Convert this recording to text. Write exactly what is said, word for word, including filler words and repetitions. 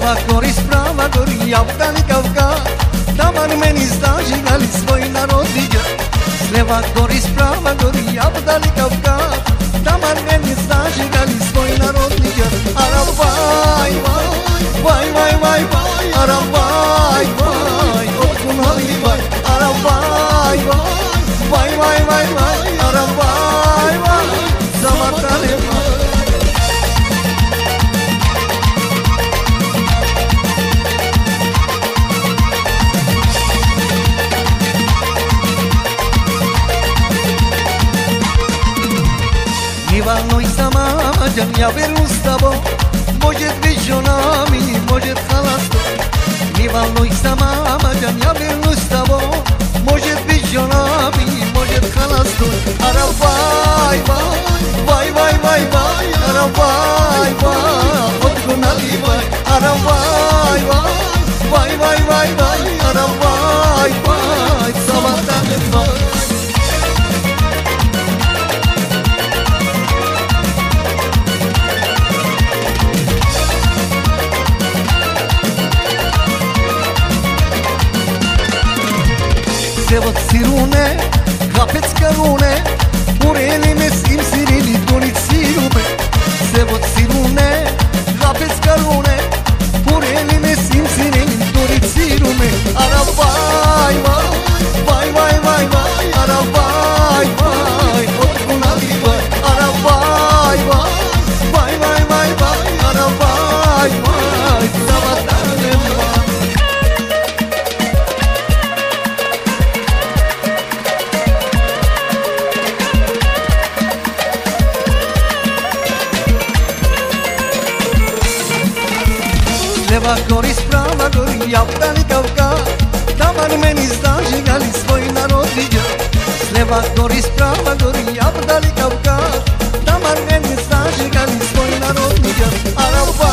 Leva gori sprava gori, javdali Kavkaz. Tamar meni zdažigali svoj narod viđa. Leva gori sprava gori, javdali Kavkaz. Tamar meni zdažigali svoj narod viđa. Aravaj, vaj, vaj, vaj, vaj, vaj, aravaj, vaj, otkunali vaj, aravaj, vaj, vaj, vaj, vaj, aravaj, vaj, zavatale vaj. Ивано и сама, джан я вернусь с тобой. Может быть женами, может холостой. Ивано и сама, джан я вернусь с тобой. Может быть женами, может холостой. Аравай, вай, вай, вай, вай, аравай, вай, отгонали вай, аравай, вай, вай, вай, вай, аравай, вай, самотане вай. Sevot sirune, kapet skarune, ureli me sim sirili donit sirume. Sevot sirune, kapet skarune, ureli me sim sirili donit sirume. Aravai, vai, vai, vai, vai, vai, aravai, vai, otkunali vai, aravai, vai, vai, vai, vai, vai, aravai, vai, zavatane vai. Leva gori sprava gori, javdali Kavkaz. Tamar meni zdažigali svoj narod viđa. Leva gori sprava gori, javdali Kavkaz. Tamar meni zdažigali svoj narod viđa. Arava